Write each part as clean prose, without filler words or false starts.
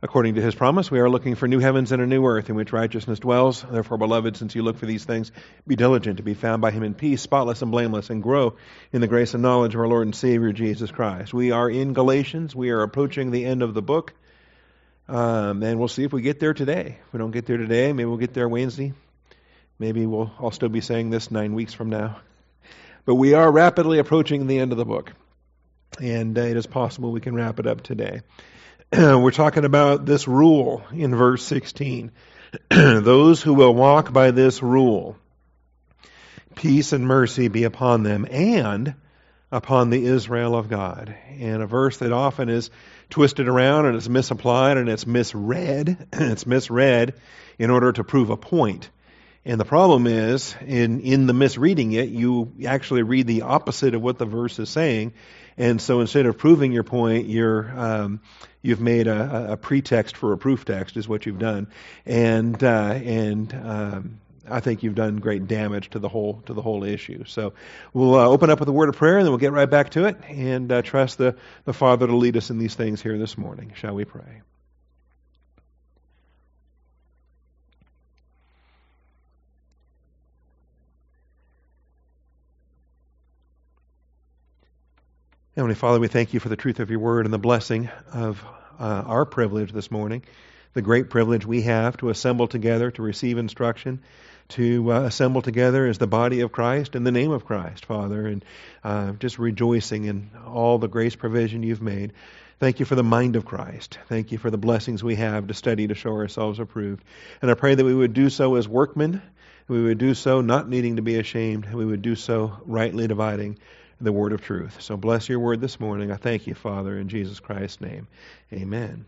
According to his promise, we are looking for new heavens and a new earth in which righteousness dwells. Therefore, beloved, since you look for these things, be diligent to be found by him in peace, spotless and blameless, and grow in the grace and knowledge of our Lord and Savior, Jesus Christ. We are in Galatians. We are approaching the end of the book. And we'll see if we get there today. If we don't get there today, maybe we'll get there Wednesday. Maybe I'll still be saying this 9 weeks from now. But we are rapidly approaching the end of the book. And it is possible we can wrap it up today. We're talking about this rule in verse 16. Those who will walk by this rule, peace and mercy be upon them and upon the Israel of God. And a verse that often is twisted around and it's misapplied and it's misread. It's misread in order to prove a point. And the problem is, in the misreading it, you actually read the opposite of what the verse is saying. And so instead of proving your point, you've made a pretext for a proof text, is what you've done. And I think you've done great damage to the whole issue. So we'll open up with a word of prayer, and then we'll get right back to it, and trust the Father to lead us in these things here this morning. Shall we pray? Heavenly Father, we thank you for the truth of your word and the blessing of our privilege this morning, the great privilege we have to assemble together to receive instruction, to assemble together as the body of Christ in the name of Christ, Father, and just rejoicing in all the grace provision you've made. Thank you for the mind of Christ. Thank you for the blessings we have to study to show ourselves approved. And I pray that we would do so as workmen, we would do so not needing to be ashamed, we would do so rightly dividing the word of truth. So bless your word this morning. I thank you, Father, in Jesus Christ's name. Amen.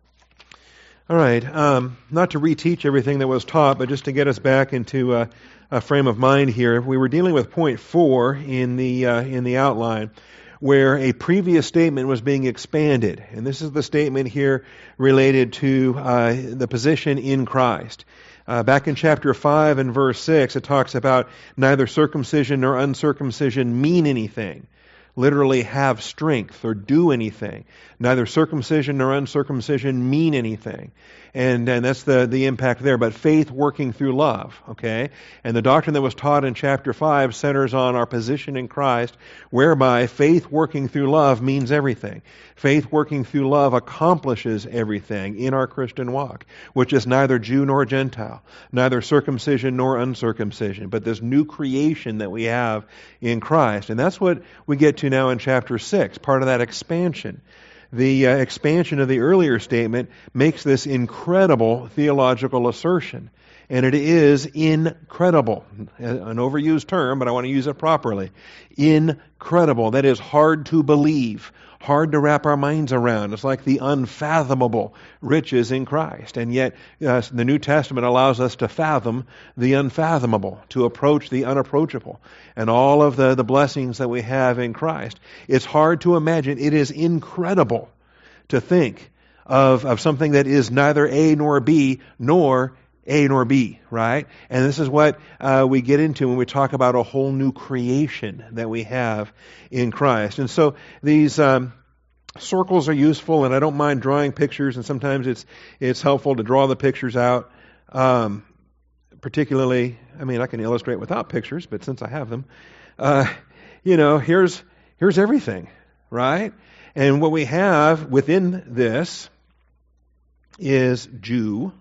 All right. Not to reteach everything that was taught, but just to get us back into a frame of mind here. We were dealing with point 4 in the outline, where a previous statement was being expanded. And this is the statement here related to the position in Christ. Back in chapter 5 and verse 6, it talks about neither circumcision nor uncircumcision mean anything. Literally have strength or do anything. Neither circumcision nor uncircumcision mean anything. And that's the impact there. But faith working through love, okay? And the doctrine that was taught in chapter 5 centers on our position in Christ, whereby faith working through love means everything. Faith working through love accomplishes everything in our Christian walk, which is neither Jew nor Gentile, neither circumcision nor uncircumcision, but this new creation that we have in Christ. And that's what we get to now in chapter 6, part of that expansion. The expansion of the earlier statement makes this incredible theological assertion. And it is incredible. An overused term, but I want to use it properly. Incredible. That is hard to believe. Hard to wrap our minds around. It's like the unfathomable riches in Christ. And yet, the New Testament allows us to fathom the unfathomable, to approach the unapproachable, and all of the blessings that we have in Christ. It's hard to imagine. It is incredible to think of something that is neither A nor B, nor A nor B, right? And this is what we get into when we talk about a whole new creation that we have in Christ. And so these circles are useful, and I don't mind drawing pictures, and sometimes it's helpful to draw the pictures out. Particularly, I mean, I can illustrate without pictures, but since I have them, here's everything, right? And what we have within this is Jew.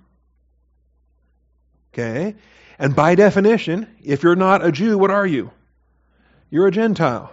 Okay? And by definition, if you're not a Jew, what are you? You're a Gentile.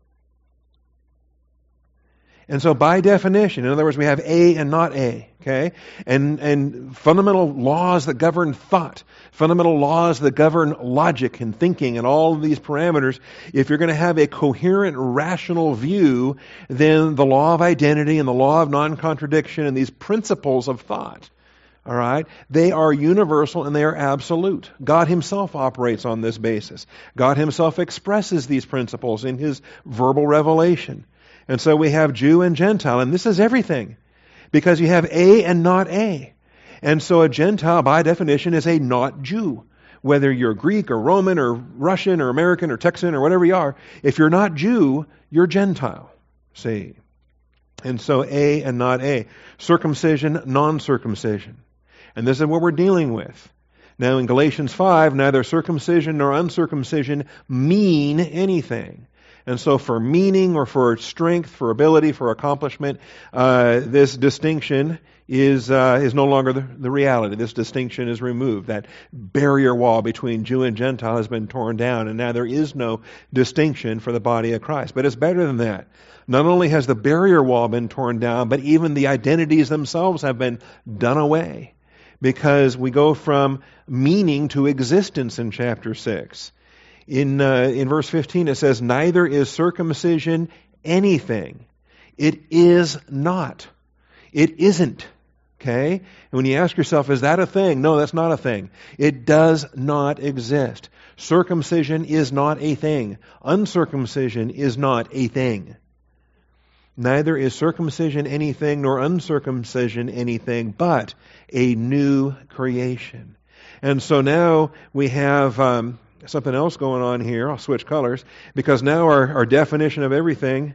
And so by definition, in other words, we have A and not A, okay? And fundamental laws that govern thought, fundamental laws that govern logic and thinking and all of these parameters. If you're going to have a coherent, rational view, then the law of identity and the law of non-contradiction and these principles of thought, all right, they are universal and they are absolute. God Himself operates on this basis. God Himself expresses these principles in His verbal revelation. And so we have Jew and Gentile, and this is everything, because you have A and not A. And so a Gentile, by definition, is a not Jew. Whether you're Greek or Roman or Russian or American or Texan or whatever you are, if you're not Jew, you're Gentile. See? And so A and not A. Circumcision, non-circumcision. And this is what we're dealing with. Now in Galatians 5, neither circumcision nor uncircumcision mean anything. And so for meaning or for strength, for ability, for accomplishment, this distinction is no longer the reality. This distinction is removed. That barrier wall between Jew and Gentile has been torn down, and now there is no distinction for the body of Christ. But it's better than that. Not only has the barrier wall been torn down, but even the identities themselves have been done away. Because we go from meaning to existence in chapter 6. In verse 15 it says, neither is circumcision anything. It is not. It isn't. Okay? And when you ask yourself, is that a thing? No, that's not a thing. It does not exist. Circumcision is not a thing. Uncircumcision is not a thing. Neither is circumcision anything nor uncircumcision anything, but a new creation. And so now we have something else going on here. I'll switch colors, because now our definition of everything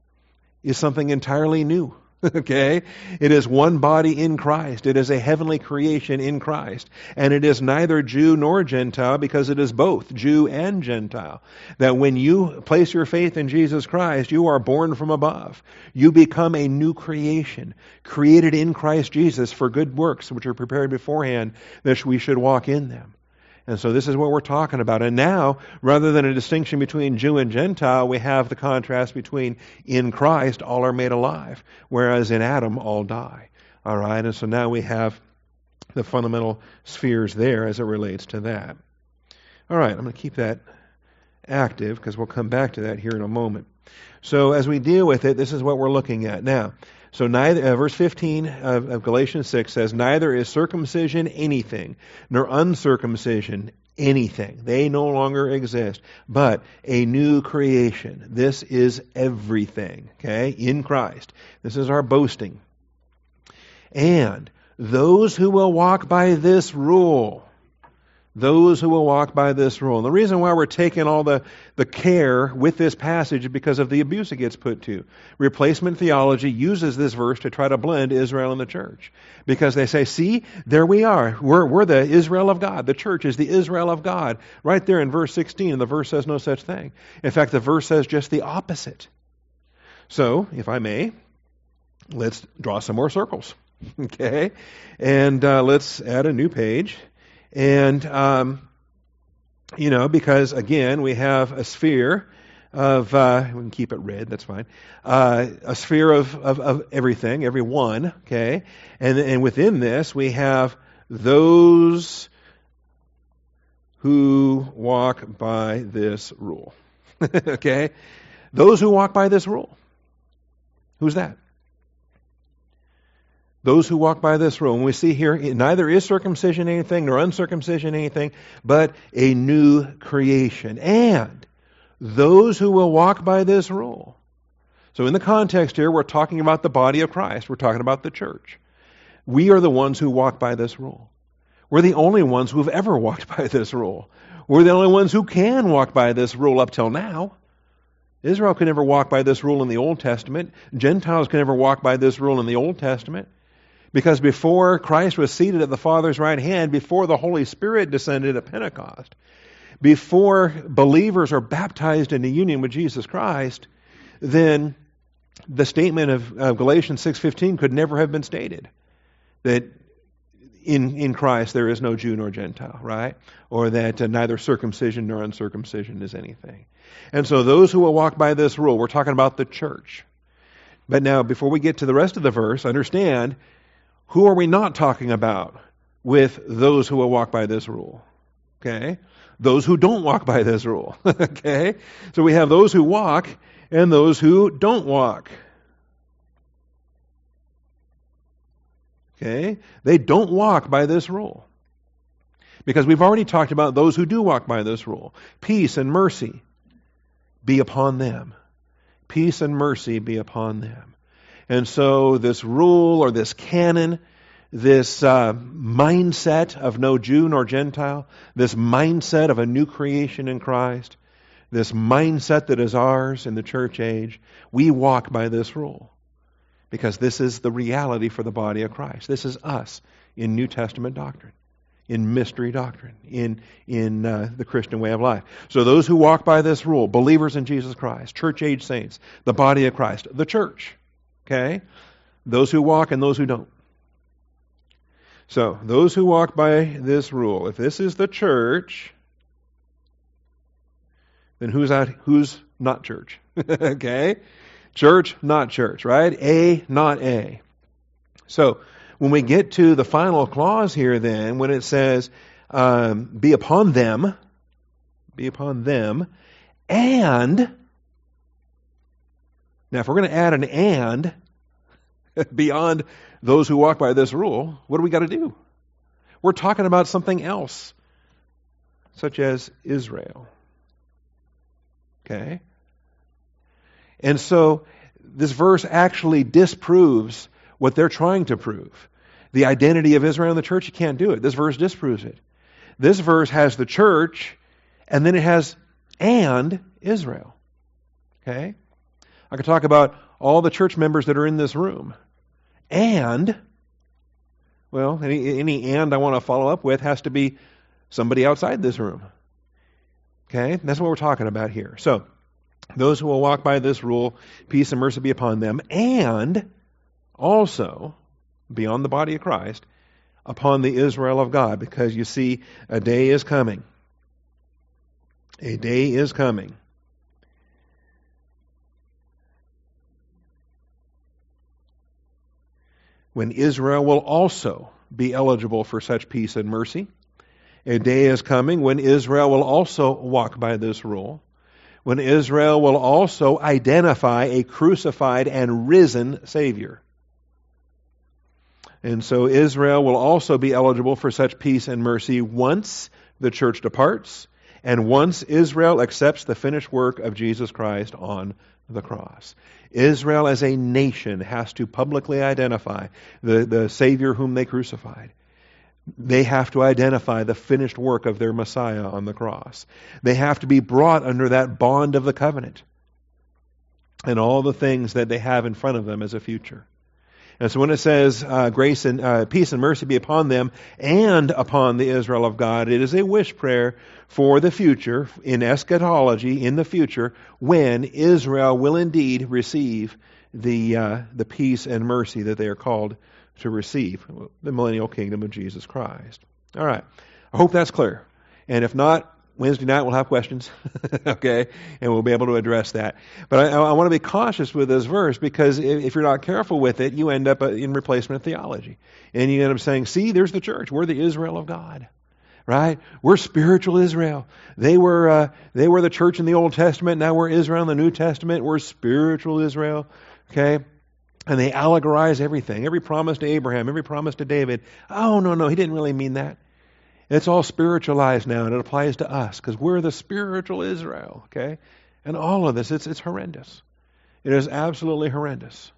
is something entirely new. Okay? It is one body in Christ. It is a heavenly creation in Christ. And it is neither Jew nor Gentile, because it is both Jew and Gentile. That when you place your faith in Jesus Christ, you are born from above. You become a new creation, created in Christ Jesus for good works, which are prepared beforehand that we should walk in them. And so this is what we're talking about. And now, rather than a distinction between Jew and Gentile, we have the contrast between in Christ all are made alive, whereas in Adam all die. All right, and so now we have the fundamental spheres there as it relates to that. All right, I'm going to keep that active because we'll come back to that here in a moment. So as we deal with it, this is what we're looking at now. So neither, verse 15 of Galatians 6 says, neither is circumcision anything, nor uncircumcision anything. They no longer exist, but a new creation. This is everything, okay, in Christ. This is our boasting. And those who will walk by this rule, those who will walk by this rule. And the reason why we're taking all the care with this passage is because of the abuse it gets put to. Replacement theology uses this verse to try to blend Israel and the church. Because they say, see, there we are. We're the Israel of God. The church is the Israel of God. Right there in verse 16, the verse says no such thing. In fact, the verse says just the opposite. So, if I may, let's draw some more circles. Okay? And let's add a new page. And, because again, we have a sphere of, we can keep it red, that's fine, a sphere of everything, everyone, okay? And within this, we have those who walk by this rule, okay? Those who walk by this rule. Who's that? Those who walk by this rule. And we see here, neither is circumcision anything, nor uncircumcision anything, but a new creation. And those who will walk by this rule. So in the context here, we're talking about the body of Christ. We're talking about the church. We are the ones who walk by this rule. We're the only ones who have ever walked by this rule. We're the only ones who can walk by this rule up till now. Israel could never walk by this rule in the Old Testament. Gentiles could never walk by this rule in the Old Testament. Because before Christ was seated at the Father's right hand, before the Holy Spirit descended at Pentecost, before believers are baptized into union with Jesus Christ, then the statement of Galatians 6:15 could never have been stated. That in Christ there is no Jew nor Gentile, right? Or that neither circumcision nor uncircumcision is anything. And so those who will walk by this rule, we're talking about the church. But now, before we get to the rest of the verse, understand, who are we not talking about with those who will walk by this rule? Okay? Those who don't walk by this rule. Okay? So we have those who walk and those who don't walk. Okay? They don't walk by this rule. Because we've already talked about those who do walk by this rule. Peace and mercy be upon them. Peace and mercy be upon them. And so this rule or this canon, this mindset of no Jew nor Gentile, this mindset of a new creation in Christ, this mindset that is ours in the church age, we walk by this rule. Because this is the reality for the body of Christ. This is us in New Testament doctrine, in mystery doctrine, in the Christian way of life. So those who walk by this rule, believers in Jesus Christ, church-age saints, the body of Christ, the church, okay? Those who walk and those who don't. So, those who walk by this rule, if this is the church, then who's not church? Okay? Church, not church, right? A, not A. So, when we get to the final clause here then, when it says, be upon them, and, now if we're going to add an and, beyond those who walk by this rule, what do we got to do? We're talking about something else, such as Israel. Okay? And so, this verse actually disproves what they're trying to prove. The identity of Israel in the church, you can't do it. This verse disproves it. This verse has the church, and then it has and Israel. Okay? I could talk about all the church members that are in this room. And, well, any and I want to follow up with has to be somebody outside this room. Okay? That's what we're talking about here. So, those who will walk by this rule, peace and mercy be upon them, and also, beyond the body of Christ, upon the Israel of God, because you see, a day is coming. A day is coming. When Israel will also be eligible for such peace and mercy. A day is coming when Israel will also walk by this rule. When Israel will also identify a crucified and risen Savior. And so Israel will also be eligible for such peace and mercy once the church departs and once Israel accepts the finished work of Jesus Christ on the cross. Israel as a nation has to publicly identify the Savior whom they crucified. They have to identify the finished work of their Messiah on the cross. They have to be brought under that bond of the covenant and all the things that they have in front of them as a future. And so when it says grace and peace and mercy be upon them and upon the Israel of God, it is a wish prayer for the future, in eschatology, in the future, when Israel will indeed receive the peace and mercy that they are called to receive, the millennial kingdom of Jesus Christ. All right. I hope that's clear. And if not, Wednesday night we'll have questions, okay, and we'll be able to address that. But I want to be cautious with this verse because if you're not careful with it, you end up in replacement theology. And you end up saying, see, there's the church. We're the Israel of God, right? We're spiritual Israel. They were the church in the Old Testament. Now we're Israel in the New Testament. We're spiritual Israel, okay? And they allegorize everything, every promise to Abraham, every promise to David. Oh, no, he didn't really mean that. It's all spiritualized now, and it applies to us because we're the spiritual Israel, okay? And all of this, it's horrendous. It is absolutely horrendous.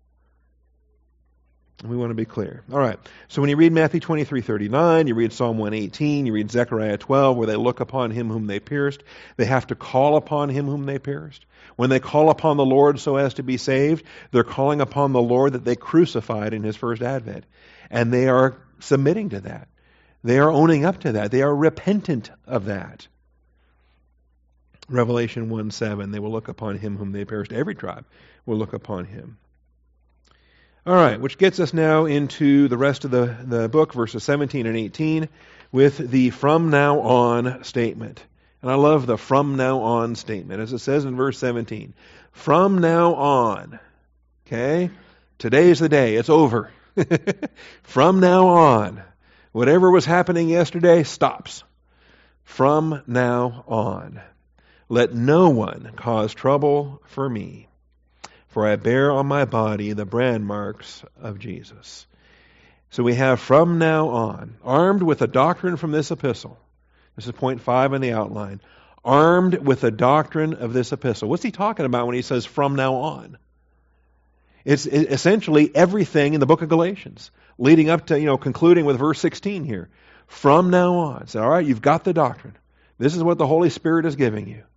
We want to be clear. All right. So when you read Matthew 23:39, you read Psalm 118, you read Zechariah 12, where they look upon him whom they pierced, they have to call upon him whom they pierced. When they call upon the Lord so as to be saved, they're calling upon the Lord that they crucified in his first advent. And they are submitting to that. They are owning up to that. They are repentant of that. Revelation 1:7, they will look upon him whom they pierced. Every tribe will look upon him. All right, which gets us now into the rest of the book, verses 17 and 18, with the from now on statement. And I love the from now on statement, as it says in verse 17. From now on, okay? Today's the day. It's over. From now on, whatever was happening yesterday stops. From now on, let no one cause trouble for me, for I bear on my body the brand marks of Jesus. So we have from now on, armed with a doctrine from this epistle. This is point 5 in the outline. Armed with the doctrine of this epistle. What's he talking about when he says from now on? It's essentially everything in the book of Galatians, leading up to, concluding with verse 16 here. From now on. So, all right, you've got the doctrine. This is what the Holy Spirit is giving you.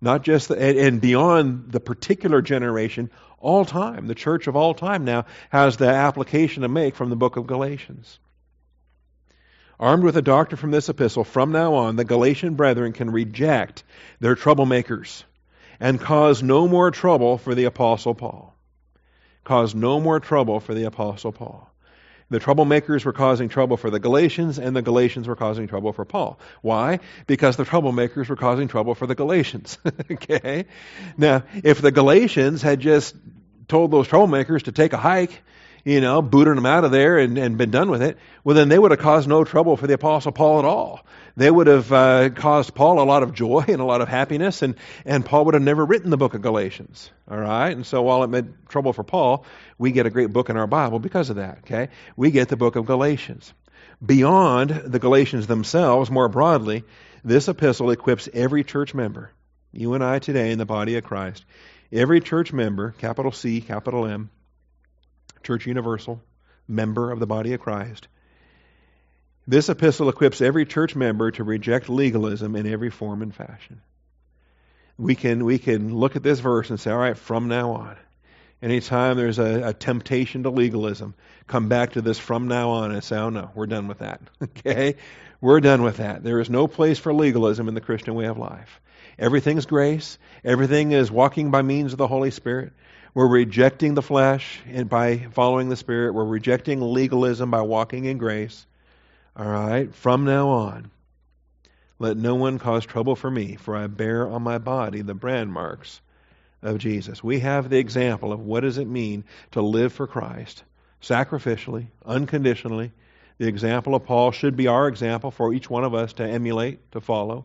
Not just, and beyond the particular generation, all time. The church of all time now has the application to make from the book of Galatians. Armed with a doctrine from this epistle, from now on, the Galatian brethren can reject their troublemakers and cause no more trouble for the Apostle Paul. Cause no more trouble for the Apostle Paul. The troublemakers were causing trouble for the Galatians, and the Galatians were causing trouble for Paul. Why? Because the troublemakers were causing trouble for the Galatians. Okay? Now, if the Galatians had just told those troublemakers to take a hike, booted them out of there and been done with it, well, then they would have caused no trouble for the Apostle Paul at all. They would have caused Paul a lot of joy and a lot of happiness, and Paul would have never written the book of Galatians. All right? And so while it meant trouble for Paul, we get a great book in our Bible because of that. Okay? We get the book of Galatians. Beyond the Galatians themselves, more broadly, this epistle equips every church member, you and I today in the body of Christ, every church member, capital C, capital M, Church Universal, member of the body of Christ. This epistle equips every church member to reject legalism in every form and fashion. We can look at this verse and say, all right, from now on, anytime there's a temptation to legalism, come back to this from now on and say, oh no, we're done with that. Okay? We're done with that. There is no place for legalism in the Christian way of life. Everything's grace. Everything is walking by means of the Holy Spirit. We're rejecting the flesh and by following the Spirit. We're rejecting legalism by walking in grace. All right? From now on, let no one cause trouble for me, for I bear on my body the brand marks of Jesus. We have the example of what does it mean to live for Christ, sacrificially, unconditionally. The example of Paul should be our example for each one of us to emulate, to follow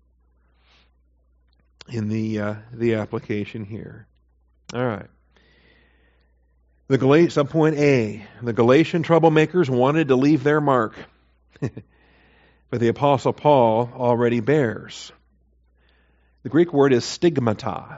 in the application here. All right. Subpoint A. The Galatian troublemakers wanted to leave their mark. But the Apostle Paul already bears. The Greek word is stigmata.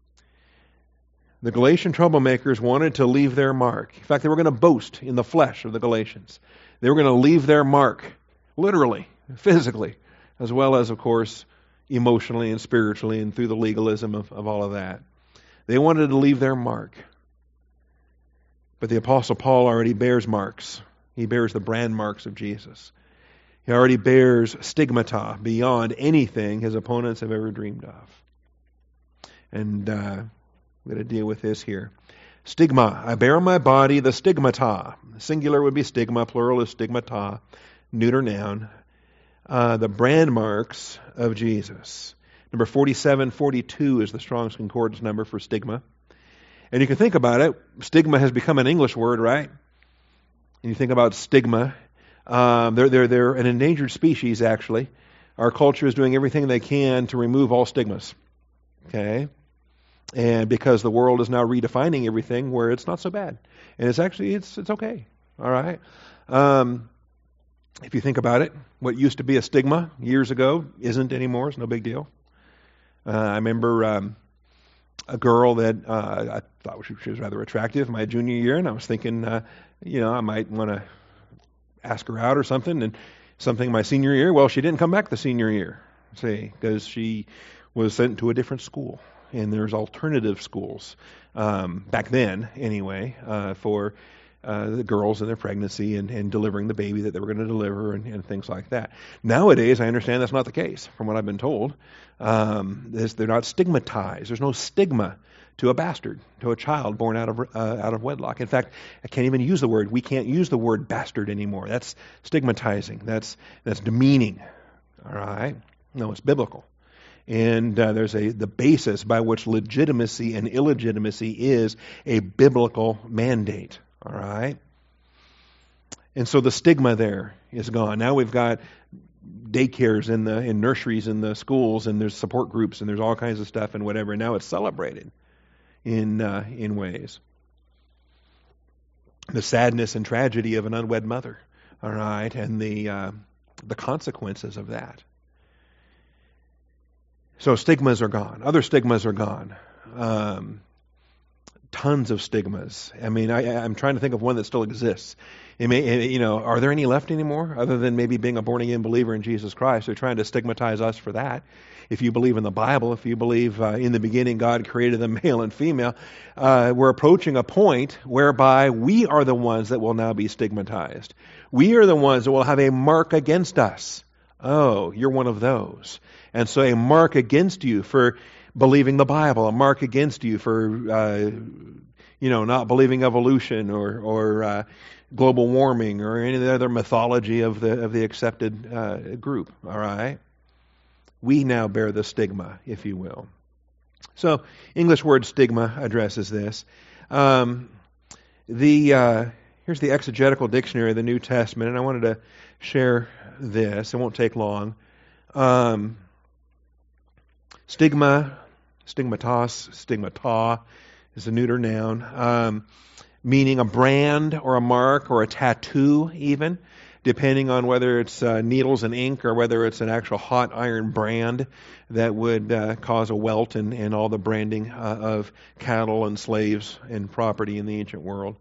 The Galatian troublemakers wanted to leave their mark. In fact, they were going to boast in the flesh of the Galatians. They were going to leave their mark, literally, physically, as well as, of course, emotionally and spiritually and through the legalism of all of that. They wanted to leave their mark. But the Apostle Paul already bears marks. He bears the brand marks of Jesus. He already bears stigmata beyond anything his opponents have ever dreamed of. And I'm going to deal with this here. Stigma. I bear on my body the stigmata. Singular would be stigma, plural is stigmata, neuter noun. The brand marks of Jesus. Number 4742 is the Strong's Concordance number for stigma. And you can think about it. Stigma has become an English word, right? And you think about stigma. They're an endangered species, actually. Our culture is doing everything they can to remove all stigmas. Okay? And because the world is now redefining everything where it's not so bad. And it's actually, it's okay. All right? If you think about it, what used to be a stigma years ago isn't anymore. It's no big deal. I remember a girl that I thought she was rather attractive my junior year, and I was thinking, I might want to ask her out or something. And something my senior year, well, she didn't come back the senior year, because she was sent to a different school. And there's alternative schools, back then anyway, for the girls in their pregnancy and delivering the baby that they were going to deliver and things like that. Nowadays, I understand that's not the case, from what I've been told. They're not stigmatized. There's no stigma to a bastard, to a child born out of wedlock. In fact, I can't even use the word. We can't use the word bastard anymore. That's stigmatizing. That's demeaning. All right? No, it's biblical. And there's the basis by which legitimacy and illegitimacy is a biblical mandate. All right? And so the stigma there is gone. Now we've got daycares in nurseries in the schools, and there's support groups, and there's all kinds of stuff and whatever. And now it's celebrated in ways. The sadness and tragedy of an unwed mother. All right? And the consequences of that. So stigmas are gone. Other stigmas are gone. tons of stigmas. I mean, I'm trying to think of one that still exists. Are there any left anymore other than maybe being a born-again believer in Jesus Christ? They're trying to stigmatize us for that. If you believe in the Bible, if you believe in the beginning God created them male and female, we're approaching a point whereby we are the ones that will now be stigmatized. We are the ones that will have a mark against us. Oh, you're one of those. And so a mark against you for believing the Bible, a mark against you for not believing evolution or global warming or any of the other mythology of the accepted group. All right, we now bear the stigma, if you will. So, English word stigma addresses this. Here's the exegetical dictionary of the New Testament, and I wanted to share this. It won't take long. Stigma, stigmatos, stigmata is a neuter noun, meaning a brand or a mark or a tattoo even, depending on whether it's needles and ink or whether it's an actual hot iron brand that would cause a welt and all the branding of cattle and slaves and property in the ancient world.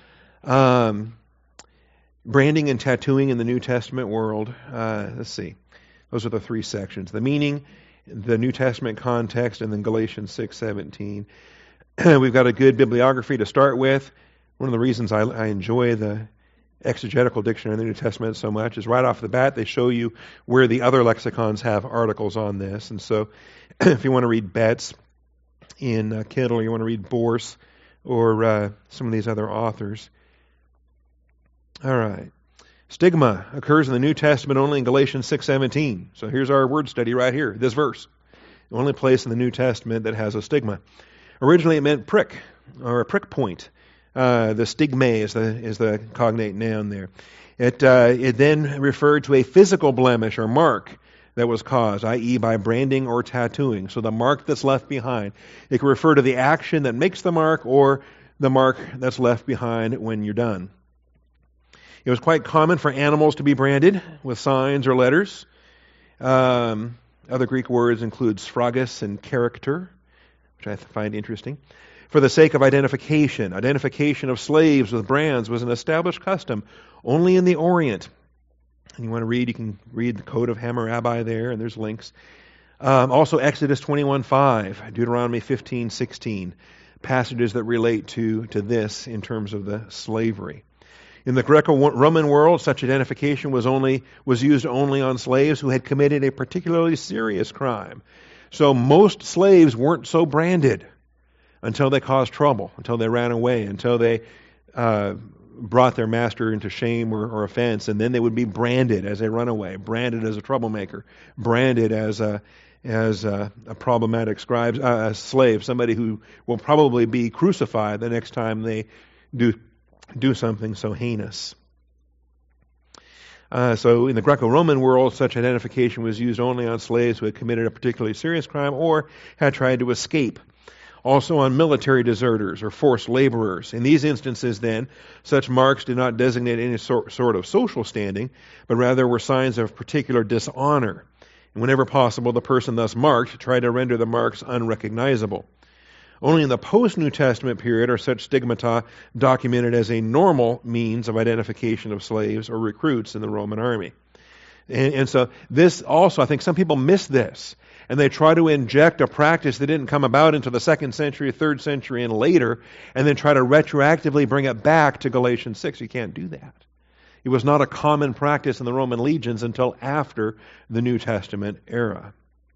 Branding and tattooing in the New Testament world, let's see. Those are the three sections. The meaning, the New Testament context, and then Galatians 6:17. We've got a good bibliography to start with. One of the reasons I enjoy the exegetical dictionary in the New Testament so much is right off the bat they show you where the other lexicons have articles on this. And so if you want to read Betts in Kittle, or you want to read Borse or some of these other authors. All right. Stigma occurs in the New Testament only in Galatians 6:17. So here's our word study right here, this verse. The only place in the New Testament that has a stigma. Originally it meant prick, or a prick point. The stigma is the cognate noun there. It then referred to a physical blemish or mark that was caused, i.e. by branding or tattooing. So the mark that's left behind. It can refer to the action that makes the mark or the mark that's left behind when you're done. It was quite common for animals to be branded with signs or letters. Other Greek words include sphragus and character, which I find interesting. For the sake of identification of slaves with brands was an established custom only in the Orient. And you want to read, you can read the Code of Hammurabi there, and there's links. Also Exodus 21:5, Deuteronomy 15:16, passages that relate to this in terms of the slavery. In the Greco-Roman world, such identification was used only on slaves who had committed a particularly serious crime. So most slaves weren't so branded until they caused trouble, until they ran away, until they brought their master into shame or offense, and then they would be branded as a runaway, branded as a troublemaker, branded as a problematic slave, somebody who will probably be crucified the next time they do something so heinous. So in the Greco-Roman world, such identification was used only on slaves who had committed a particularly serious crime or had tried to escape. Also on military deserters or forced laborers. In these instances, then, such marks did not designate any sort of social standing, but rather were signs of particular dishonor. And whenever possible, the person thus marked tried to render the marks unrecognizable. Only in the post-New Testament period are such stigmata documented as a normal means of identification of slaves or recruits in the Roman army. And so this also, I think some people miss this. And they try to inject a practice that didn't come about until the 2nd century, 3rd century, and later, and then try to retroactively bring it back to Galatians 6. You can't do that. It was not a common practice in the Roman legions until after the New Testament era.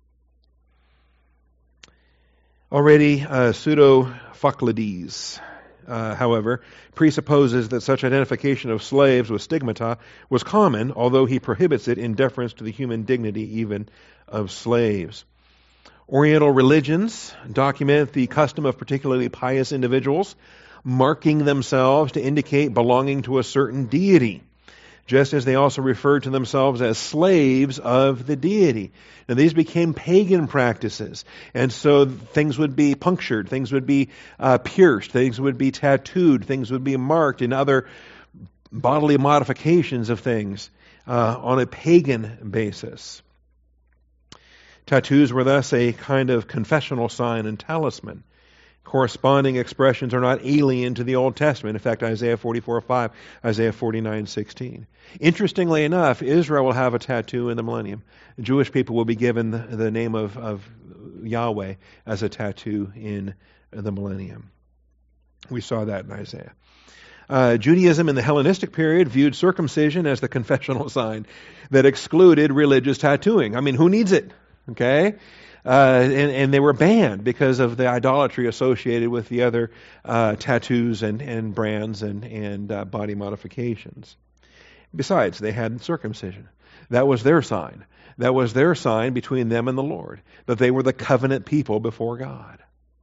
Already, Pseudo-Phocylides, however, presupposes that such identification of slaves with stigmata was common, although he prohibits it in deference to the human dignity even of slaves. Oriental religions document the custom of particularly pious individuals marking themselves to indicate belonging to a certain deity, just as they also referred to themselves as slaves of the deity. Now these became pagan practices, and so things would be punctured, things would be pierced, things would be tattooed, things would be marked in other bodily modifications of things on a pagan basis. Tattoos were thus a kind of confessional sign and talisman. Corresponding expressions are not alien to the Old Testament. In fact, Isaiah 44:5, Isaiah 49:16. Interestingly enough, Israel will have a tattoo in the millennium. The Jewish people will be given the name of Yahweh as a tattoo in the millennium. We saw that in Isaiah. Judaism in the Hellenistic period viewed circumcision as the confessional sign that excluded religious tattooing. I mean, who needs it? Okay? And they were banned because of the idolatry associated with the other tattoos and brands and body modifications. Besides, they had circumcision. That was their sign. That was their sign between them and the Lord, that they were the covenant people before God.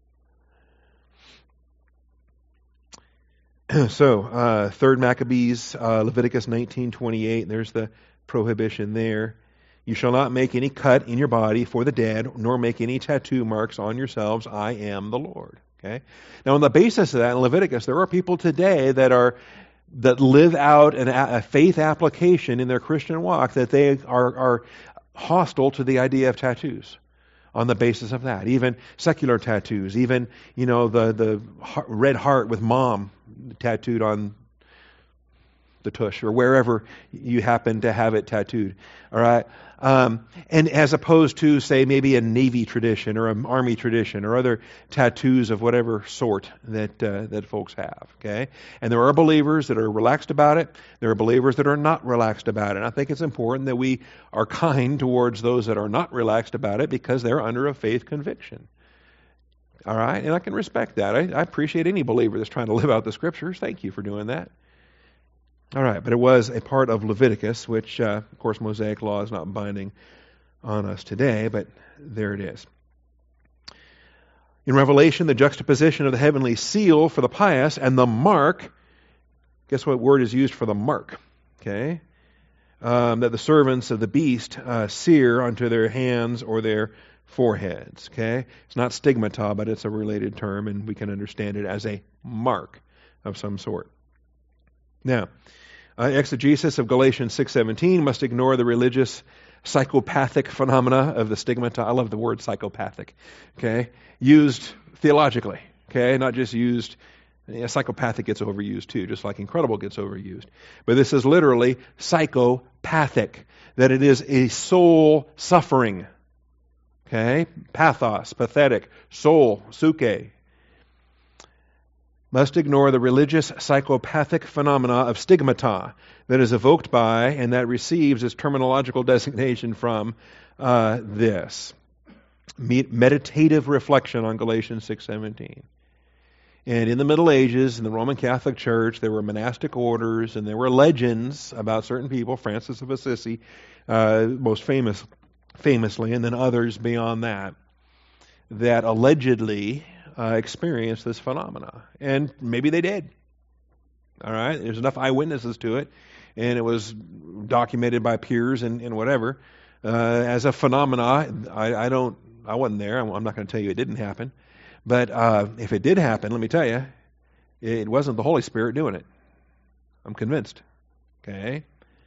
So, 3 Maccabees, Leviticus 19:28, there's the prohibition there. You shall not make any cut in your body for the dead, nor make any tattoo marks on yourselves. I am the Lord. Okay. Now, on the basis of that, in Leviticus, there are people today that live out a faith application in their Christian walk that they are hostile to the idea of tattoos. On the basis of that, even secular tattoos, even the red heart with mom tattooed on the tush or wherever you happen to have it tattooed. All right, and as opposed to, say, maybe a Navy tradition or an Army tradition or other tattoos of whatever sort that folks have. Okay, and there are believers that are relaxed about it. There are believers that are not relaxed about it. And I think it's important that we are kind towards those that are not relaxed about it because they're under a faith conviction. All right, and I can respect that. I appreciate any believer that's trying to live out the Scriptures. Thank you for doing that. All right, but it was a part of Leviticus, which, of course, Mosaic law is not binding on us today, but there it is. In Revelation, the juxtaposition of the heavenly seal for the pious and the mark, guess what word is used for the mark? Okay, that the servants of the beast sear onto their hands or their foreheads. Okay, it's not stigmata, but it's a related term, and we can understand it as a mark of some sort. Now, exegesis of Galatians 6:17 must ignore the religious psychopathic phenomena of the stigmata. I love the word psychopathic. Okay, used theologically. Okay, not just used. Psychopathic gets overused too, just like incredible gets overused. But this is literally psychopathic, that it is a soul suffering. Okay, pathos, pathetic, soul, suke. Must ignore the religious psychopathic phenomena of stigmata that is evoked by and that receives its terminological designation from this. Meditative reflection on Galatians 6:17. And in the Middle Ages, in the Roman Catholic Church, there were monastic orders and there were legends about certain people, Francis of Assisi, most famously, and then others beyond that allegedly experienced this phenomena. And maybe they did. All right? There's enough eyewitnesses to it, and it was documented by peers and whatever. As a phenomena, I wasn't there. I'm not going to tell you it didn't happen. But if it did happen, let me tell you, it wasn't the Holy Spirit doing it. I'm convinced. Okay?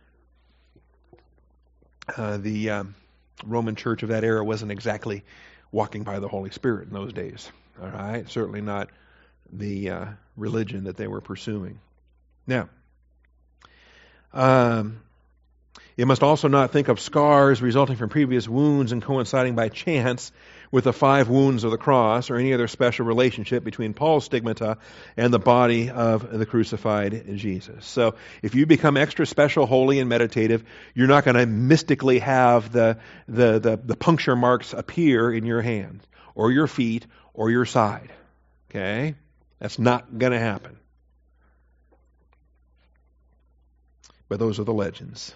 The Roman Church of that era wasn't exactly walking by the Holy Spirit in those days. All right? Certainly not the religion that they were pursuing. Now, it must also not think of scars resulting from previous wounds and coinciding by chance with the 5 wounds of the cross or any other special relationship between Paul's stigmata and the body of the crucified Jesus. So if you become extra special, holy, and meditative, you're not going to mystically have the puncture marks appear in your hands or your feet or your side. Okay? That's not going to happen. But those are the legends.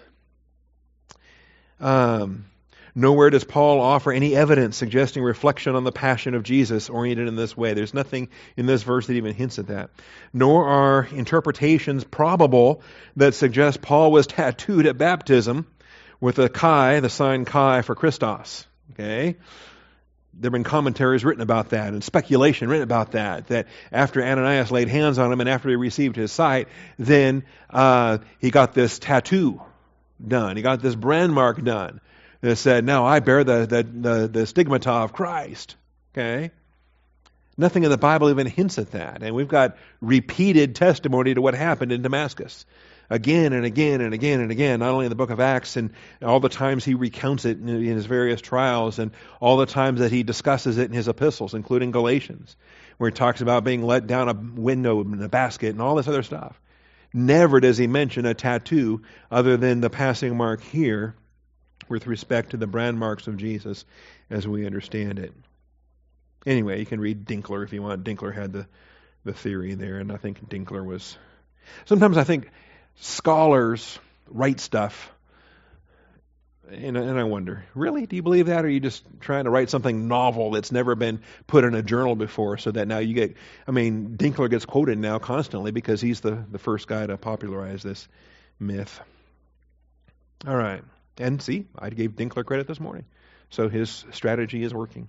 Nowhere does Paul offer any evidence suggesting reflection on the passion of Jesus oriented in this way. There's nothing in this verse that even hints at that. Nor are interpretations probable that suggest Paul was tattooed at baptism with a chi, the sign chi for Christos. Okay? There have been commentaries written about that and speculation written about that after Ananias laid hands on him and after he received his sight, then he got this tattoo done. He got this brand mark done that said, now I bear the stigmata of Christ. Okay? Nothing in the Bible even hints at that. And we've got repeated testimony to what happened in Damascus. Again and again and again and again, not only in the book of Acts and all the times he recounts it in his various trials and all the times that he discusses it in his epistles, including Galatians, where he talks about being let down a window in a basket and all this other stuff. Never does he mention a tattoo other than the passing mark here with respect to the brand marks of Jesus as we understand it. Anyway, you can read Dinkler if you want. Dinkler had the theory there, and I think Dinkler was... Sometimes I think scholars write stuff, and I wonder, really, do you believe that, or are you just trying to write something novel that's never been put in a journal before, so that now you get... Dinkler gets quoted now constantly because he's the first guy to popularize this myth. All right. And see, I gave Dinkler credit this morning. So his strategy is working.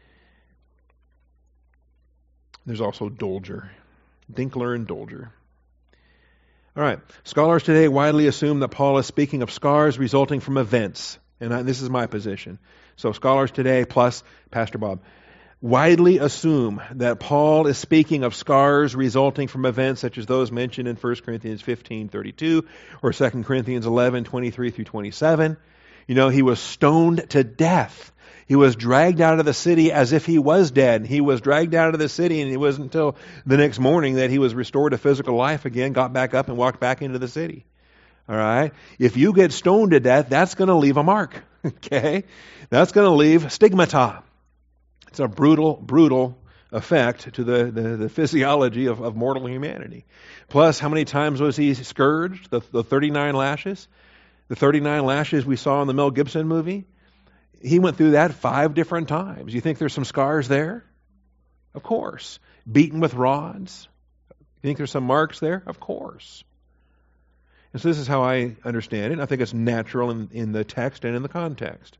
There's also Dolger. Dinkler and Dolger. All right. Scholars today widely assume that Paul is speaking of scars resulting from events. And this is my position. So scholars today, plus Pastor Bob, widely assume that Paul is speaking of scars resulting from events such as those mentioned in 1 Corinthians 15:32 or 2 Corinthians 11:23 through 27. He was stoned to death. He was dragged out of the city as if he was dead. He was dragged out of the city, and it wasn't until the next morning that he was restored to physical life again, got back up, and walked back into the city. All right? If you get stoned to death, that's going to leave a mark. Okay? That's going to leave stigmata. It's a brutal effect to the physiology of mortal humanity. Plus, how many times was he scourged? The 39 lashes? The 39 lashes we saw in the Mel Gibson movie? He went through that 5 different times. You think there's some scars there? Of course. Beaten with rods? You think there's some marks there? Of course. And so this is how I understand it. I think it's natural in the text and in the context.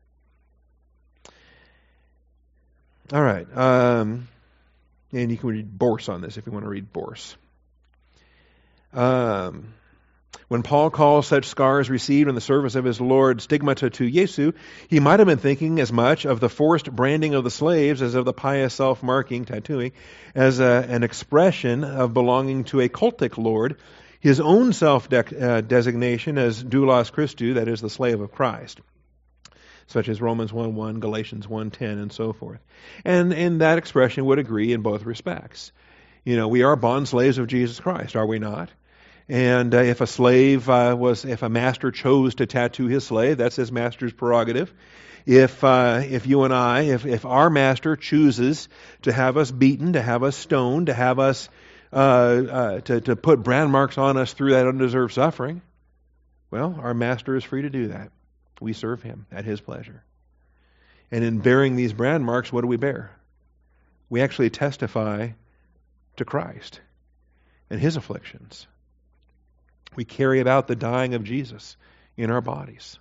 All right. And you can read Borse on this if you want to read Borse. When Paul calls such scars received in the service of his Lord stigmata to Jesu, he might have been thinking as much of the forced branding of the slaves as of the pious self-marking, tattooing, as an expression of belonging to a cultic lord, his own self-designation as doulos Christou, that is, the slave of Christ, such as Romans 1:1, Galatians 1:10, and so forth. And that expression would agree in both respects. We are bond slaves of Jesus Christ, are we not? And if a master chose to tattoo his slave, that's his master's prerogative. If you and I, if our master chooses to have us beaten, to have us stoned, to have us to put brand marks on us through that undeserved suffering, well, our master is free to do that. We serve him at his pleasure. And in bearing these brand marks, what do we bear? We actually testify to Christ and his afflictions. We carry about the dying of Jesus in our bodies,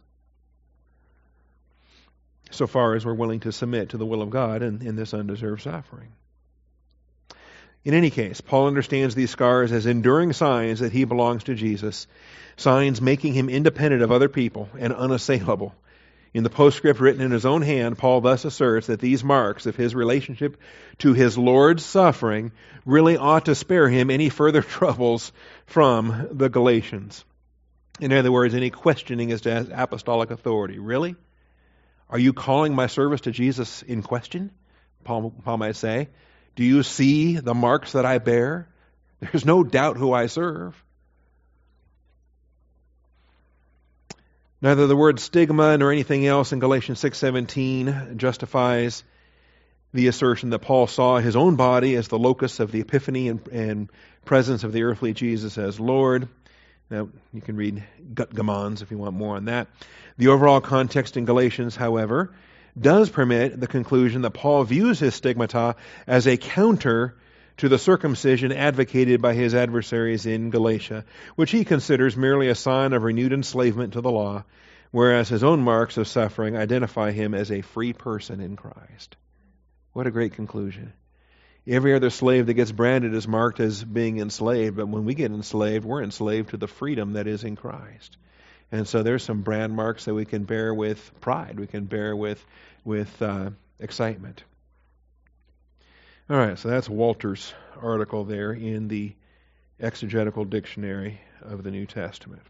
so far as we're willing to submit to the will of God in this undeserved suffering. In any case, Paul understands these scars as enduring signs that he belongs to Jesus, signs making him independent of other people and unassailable. In the postscript written in his own hand, Paul thus asserts that these marks of his relationship to his Lord's suffering really ought to spare him any further troubles from the Galatians. In other words, any questioning as to apostolic authority. Really? Are you calling my service to Jesus in question? Paul might say. Do you see the marks that I bear? There's no doubt who I serve. Neither the word stigma nor anything else in Galatians 6:17 justifies the assertion that Paul saw his own body as the locus of the epiphany and presence of the earthly Jesus as Lord. Now, you can read Gutgamons if you want more on that. The overall context in Galatians, however, does permit the conclusion that Paul views his stigmata as a counter to the circumcision advocated by his adversaries in Galatia, which he considers merely a sign of renewed enslavement to the law, whereas his own marks of suffering identify him as a free person in Christ. What a great conclusion. Every other slave that gets branded is marked as being enslaved, but when we get enslaved, we're enslaved to the freedom that is in Christ. And so there's some brand marks that we can bear with pride, we can bear with excitement. All right, so that's Walter's article there in the Exegetical Dictionary of the New Testament.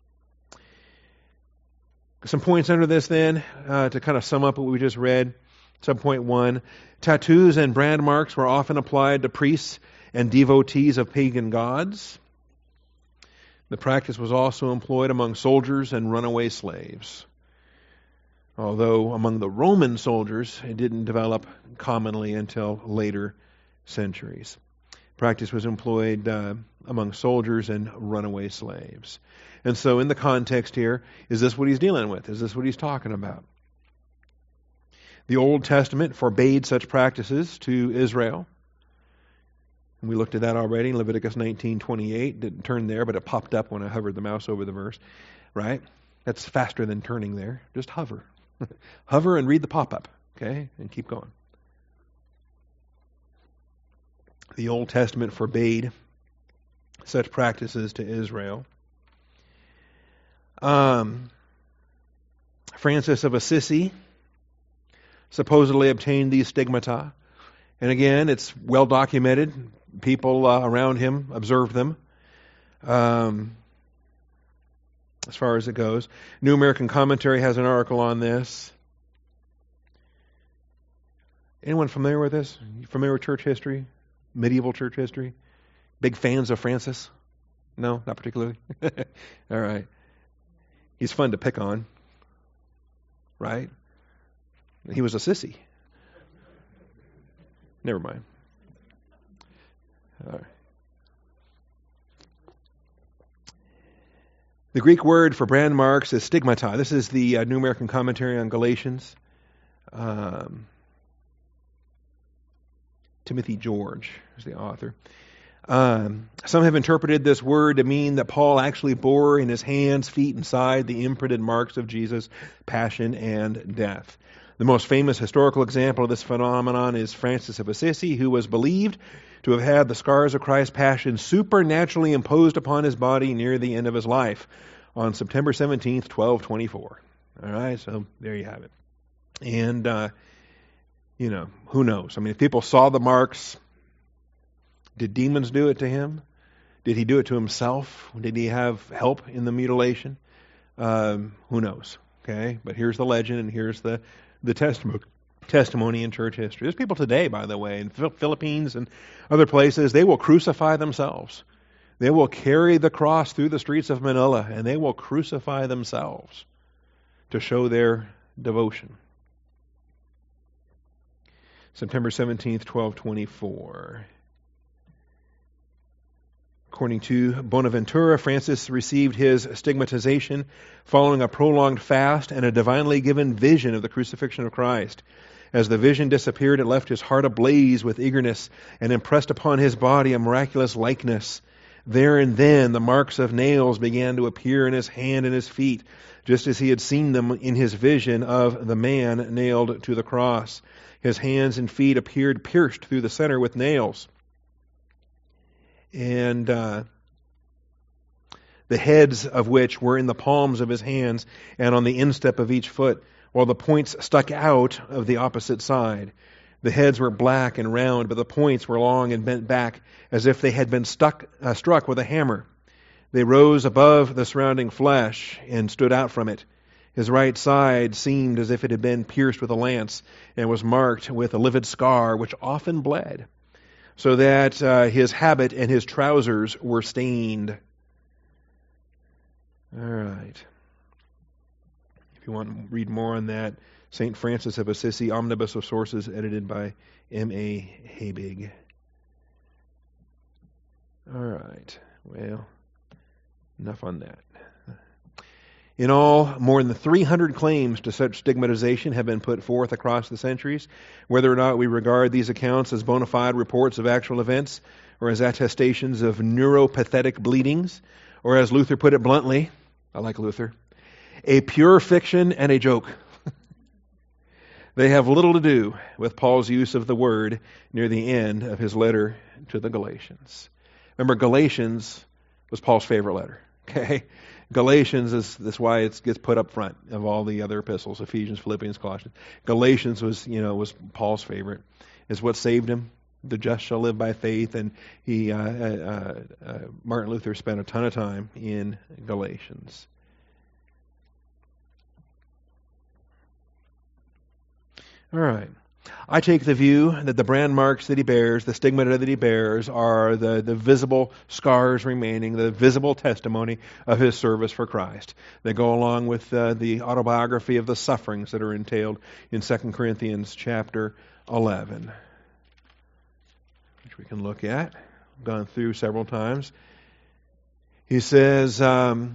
Some points under this then, to kind of sum up what we just read. Subpoint 1, tattoos and brand marks were often applied to priests and devotees of pagan gods. The practice was also employed among soldiers and runaway slaves. Although among the Roman soldiers, it didn't develop commonly until later centuries. Practice was employed among soldiers and runaway slaves. And so in the context here, is this what he's dealing with? Is this what he's talking about? The Old Testament forbade such practices to Israel. And we looked at that already in Leviticus 19:28. Didn't turn there, but it popped up when I hovered the mouse over the verse. Right? That's faster than turning there. Just hover. Hover and read the pop-up. Okay? And keep going. The Old Testament forbade such practices to Israel. Francis of Assisi supposedly obtained these stigmata. And again, it's well documented. People around him observed them. As far as it goes. New American Commentary has an article on this. Anyone familiar with this? Familiar with church history? Medieval church history? Big fans of Francis? No, not particularly? All right. He's fun to pick on. Right? He was a sissy. Never mind. All right. The Greek word for brand marks is stigmata. This is the New American Commentary on Galatians. Timothy George is the author. Some have interpreted this word to mean that Paul actually bore in his hands, feet, and side the imprinted marks of Jesus' passion and death. The most famous historical example of this phenomenon is Francis of Assisi, who was believed to have had the scars of Christ's passion supernaturally imposed upon his body near the end of his life on September 17th, 1224. All right, so there you have it. And, who knows? I mean, if people saw the marks, did demons do it to him? Did he do it to himself? Did he have help in the mutilation? Who knows? Okay, but here's the legend, and here's the testimony in church history. There's people today, by the way, in the Philippines and other places, they will crucify themselves. They will carry the cross through the streets of Manila, and they will crucify themselves to show their devotion. September 17th, 1224. According to Bonaventura, Francis received his stigmatization following a prolonged fast and a divinely given vision of the crucifixion of Christ. As the vision disappeared, it left his heart ablaze with eagerness and impressed upon his body a miraculous likeness. There and then the marks of nails began to appear in his hand and his feet, just as he had seen them in his vision of the man nailed to the cross. His hands and feet appeared pierced through the center with nails. And the heads of which were in the palms of his hands and on the instep of each foot, while the points stuck out of the opposite side. The heads were black and round, but the points were long and bent back, as if they had been struck with a hammer. They rose above the surrounding flesh and stood out from it. His right side seemed as if it had been pierced with a lance and was marked with a livid scar, which often bled, so that his habit and his trousers were stained. All right. If you want to read more on that, St. Francis of Assisi, Omnibus of Sources, edited by M.A. Habig. All right. Well, enough on that. In all, more than 300 claims to such stigmatization have been put forth across the centuries. Whether or not we regard these accounts as bona fide reports of actual events, or as attestations of neuropathetic bleedings, or as Luther put it bluntly, I like Luther, a pure fiction and a joke. They have little to do with Paul's use of the word near the end of his letter to the Galatians. Remember, Galatians was Paul's favorite letter. Okay? Galatians that's why it gets put up front of all the other epistles, Ephesians, Philippians, Colossians. Galatians was Paul's favorite. Is what saved him. the just shall live by faith, and Martin Luther spent a ton of time in Galatians. All right. I take the view that the brand marks that he bears, the stigmata that he bears, are the visible scars remaining, the visible testimony of his service for Christ. They go along with the autobiography of the sufferings that are entailed in 2 Corinthians chapter 11, which we can look at. I've gone through several times. He says, 2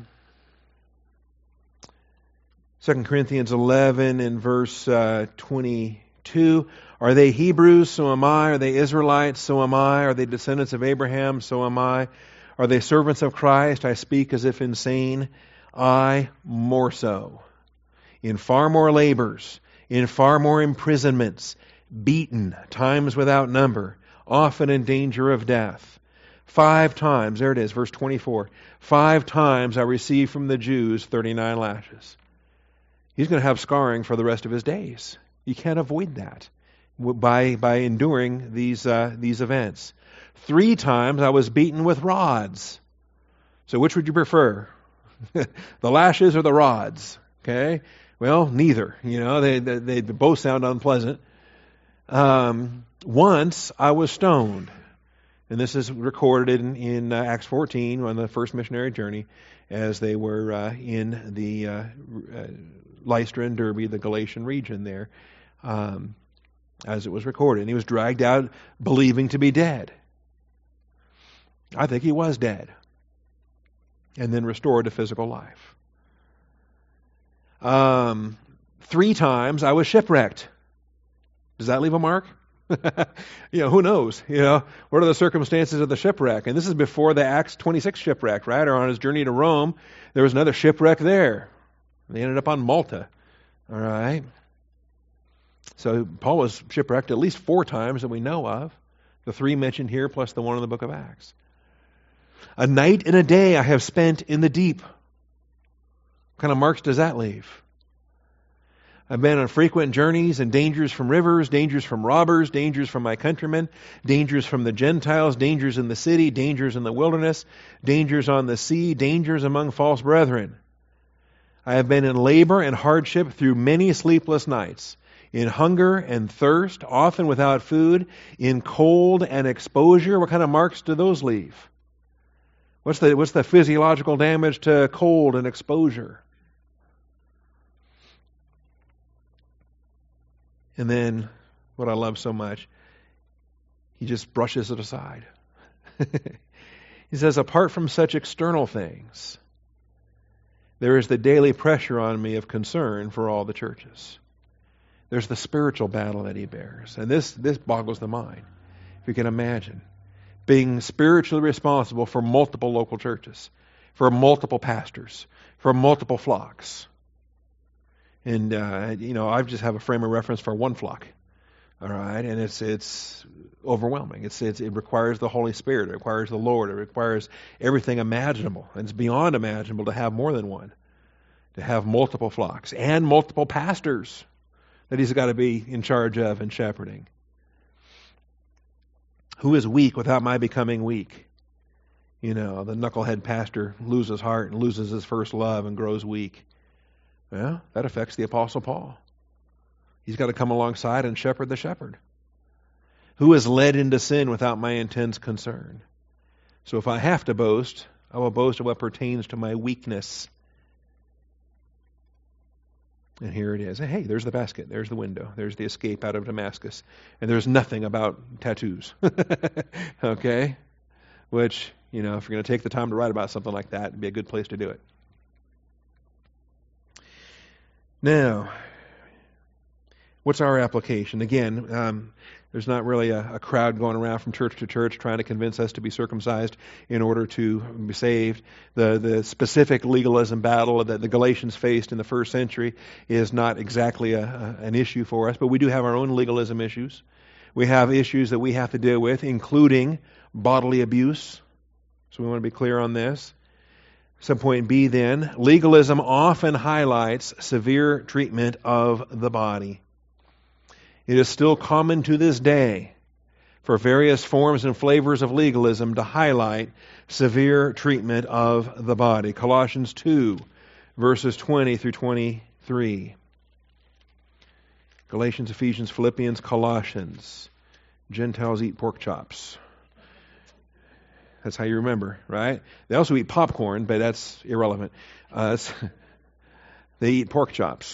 Corinthians 11 in verse 22, are they Hebrews? So am I. Are they Israelites? So am I. Are they descendants of Abraham? So am I. Are they servants of Christ? I speak as if insane. I more so. In far more labors, in far more imprisonments, beaten, times without number, often in danger of death. 5 times, there it is, verse 24. 5 times I received from the Jews 39 lashes. He's going to have scarring for the rest of his days. You can't avoid that by enduring these events. 3 times I was beaten with rods. So which would you prefer? The lashes or the rods? Okay? Well, neither. They both sound unpleasant. Once I was stoned. And this is recorded in Acts 14 on the first missionary journey as they were in the Lystra and Derbe, the Galatian region there, as it was recorded. And he was dragged out believing to be dead. I think he was dead. And then restored to physical life. 3 times I was shipwrecked. Does that leave a mark? Who knows? What are the circumstances of the shipwreck? And this is before the Acts 26 shipwreck, right? Or on his journey to Rome, there was another shipwreck there. They ended up on Malta. All right. So Paul was shipwrecked at least 4 times that we know of. The 3 mentioned here plus the one in the book of Acts. A night and a day I have spent in the deep. What kind of marks does that leave? I've been on frequent journeys and dangers from rivers, dangers from robbers, dangers from my countrymen, dangers from the Gentiles, dangers in the city, dangers in the wilderness, dangers on the sea, dangers among false brethren. I have been in labor and hardship through many sleepless nights, in hunger and thirst, often without food, in cold and exposure. What kind of marks do those leave? What's the physiological damage to cold and exposure? And then, what I love so much, he just brushes it aside. He says, apart from such external things, there is the daily pressure on me of concern for all the churches. There's the spiritual battle that he bears. And this boggles the mind, if you can imagine. Being spiritually responsible for multiple local churches, for multiple pastors, for multiple flocks. And, I just have a frame of reference for one flock. All right. And it's overwhelming. It requires the Holy Spirit. It requires the Lord. It requires everything imaginable. And it's beyond imaginable to have more than one. To have multiple flocks and multiple pastors that he's got to be in charge of and shepherding. Who is weak without my becoming weak? The knucklehead pastor loses heart and loses his first love and grows weak. Well, that affects the Apostle Paul. He's got to come alongside and shepherd the shepherd. Who is led into sin without my intense concern? So if I have to boast, I will boast of what pertains to my weakness. And here it is. Hey, there's the basket. There's the window. There's the escape out of Damascus. And there's nothing about tattoos. Okay? Which, if you're going to take the time to write about something like that, it'd be a good place to do it. Now, what's our application? Again, there's not really a crowd going around from church to church trying to convince us to be circumcised in order to be saved. The specific legalism battle that the Galatians faced in the first century is not exactly an issue for us, but we do have our own legalism issues. We have issues that we have to deal with, including bodily abuse. So we want to be clear on this. Subpoint B then, legalism often highlights severe treatment of the body. It is still common to this day for various forms and flavors of legalism to highlight severe treatment of the body. Colossians 2, verses 20 through 23. Galatians, Ephesians, Philippians, Colossians. Gentiles eat pork chops. That's how you remember, right? They also eat popcorn, but that's irrelevant. They eat pork chops.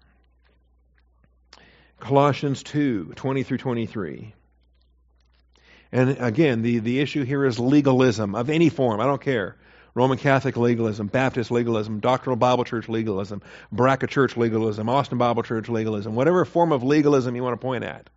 Colossians 2, 20 through 23. And again, the issue here is legalism of any form. I don't care. Roman Catholic legalism, Baptist legalism, Doctrinal Bible Church legalism, Baraka Church legalism, Austin Bible Church legalism, whatever form of legalism you want to point at.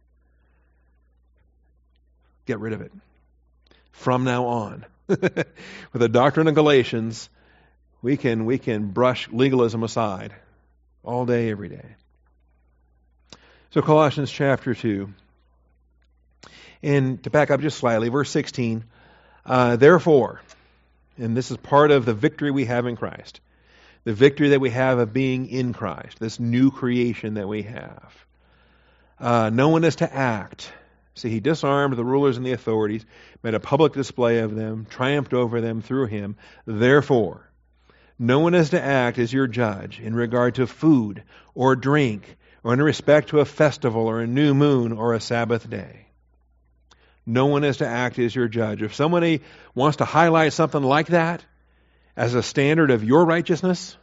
Get rid of it. From now on. With the doctrine of Galatians, we can brush legalism aside all day, every day. So Colossians chapter 2. And to back up just slightly, verse 16, therefore, and this is part of the victory we have in Christ, the victory that we have of being in Christ, this new creation that we have. No one is to act. See, he disarmed the rulers and the authorities, made a public display of them, triumphed over them through him. Therefore, no one is to act as your judge in regard to food or drink, or in respect to a festival or a new moon or a Sabbath day. No one is to act as your judge. If somebody wants to highlight something like that as a standard of your righteousness,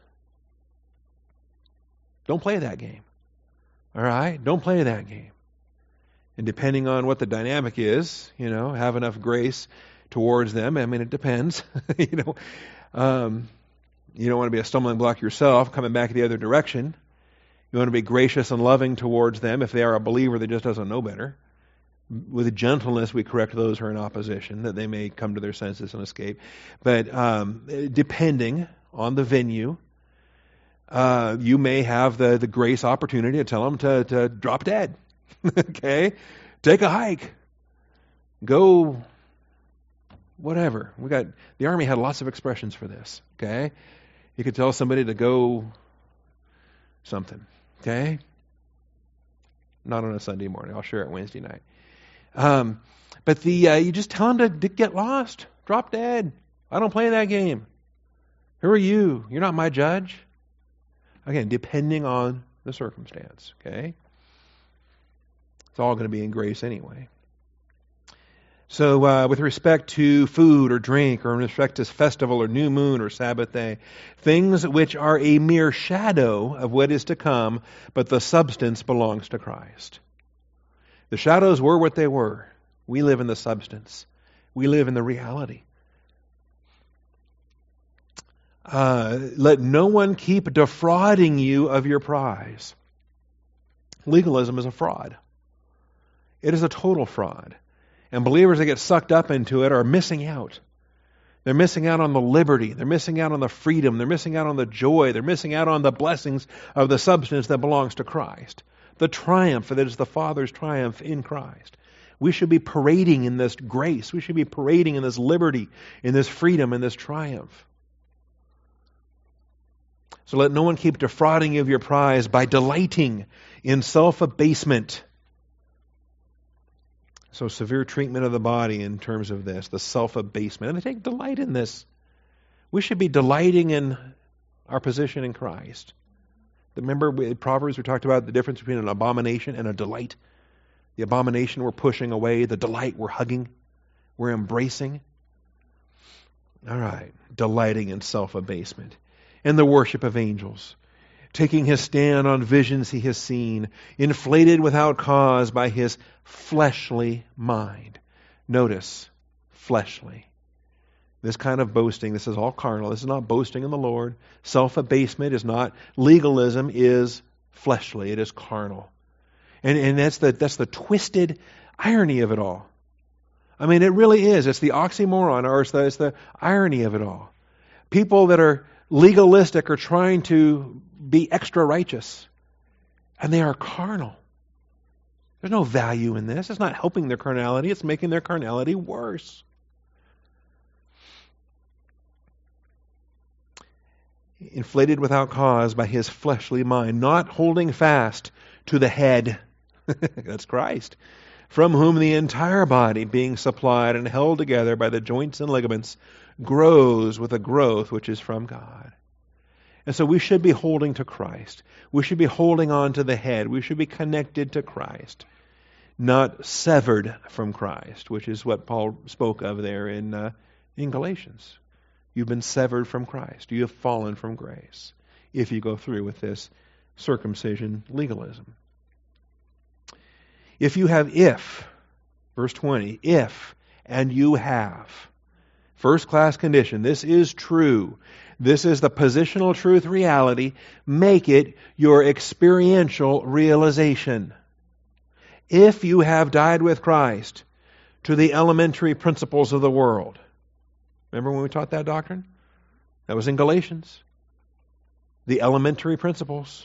don't play that game. All right? Don't play that game. And depending on what the dynamic is, have enough grace towards them. I mean, it depends. You don't want to be a stumbling block yourself, coming back the other direction. You want to be gracious and loving towards them if they are a believer that just doesn't know better. With gentleness, we correct those who are in opposition, that they may come to their senses and escape. But depending on the venue, you may have the grace opportunity to tell them to drop dead. Okay? Take a hike. Go whatever. The Army had lots of expressions for this. Okay? You could tell somebody to go something. Okay? Not on a Sunday morning. I'll share it Wednesday night. But you just tell them to get lost. Drop dead. I don't play that game. Who are you? You're not my judge. Again, depending on the circumstance. Okay? It's all going to be in grace anyway. So with respect to food or drink, or in respect to festival or new moon or Sabbath day, things which are a mere shadow of what is to come, but the substance belongs to Christ. The shadows were what they were. We live in the substance. We live in the reality. Let no one keep defrauding you of your prize. Legalism is a fraud. It is a total fraud. And believers that get sucked up into it are missing out. They're missing out on the liberty. They're missing out on the freedom. They're missing out on the joy. They're missing out on the blessings of the substance that belongs to Christ. The triumph that is the Father's triumph in Christ. We should be parading in this grace. We should be parading in this liberty, in this freedom, in this triumph. So let no one keep defrauding you of your prize by delighting in self-abasement. So severe treatment of the body in terms of this, the self-abasement. And they take delight in this. We should be delighting in our position in Christ. Remember in Proverbs we talked about the difference between an abomination and a delight. The abomination we're pushing away, the delight we're hugging, we're embracing. All right, delighting in self-abasement. And the worship of angels. Taking his stand on visions he has seen, inflated without cause by his fleshly mind. Notice, fleshly. This kind of boasting, this is all carnal. This is not boasting in the Lord. Self-abasement is not. Legalism is fleshly. It is carnal. And that's the twisted irony of it all. I mean, it really is. It's the oxymoron, or it's the irony of it all. People that are legalistic are trying to be extra righteous, and they are carnal. There's no value in this. It's not helping their carnality. It's making their carnality worse. Inflated without cause by his fleshly mind, not holding fast to the head. That's Christ. from whom the entire body, being supplied and held together by the joints and ligaments, grows with a growth which is from God. And so we should be holding to Christ. We should be holding on to the head. We should be connected to Christ, not severed from Christ, which is what Paul spoke of there in Galatians. You've been severed from Christ. You have fallen from grace if you go through with this circumcision legalism. Verse 20, if, and you have, first class condition, this is true. This is the positional truth reality. Make it your experiential realization. If you have died with Christ to the elementary principles of the world. Remember when we taught that doctrine? That was in Galatians. The elementary principles.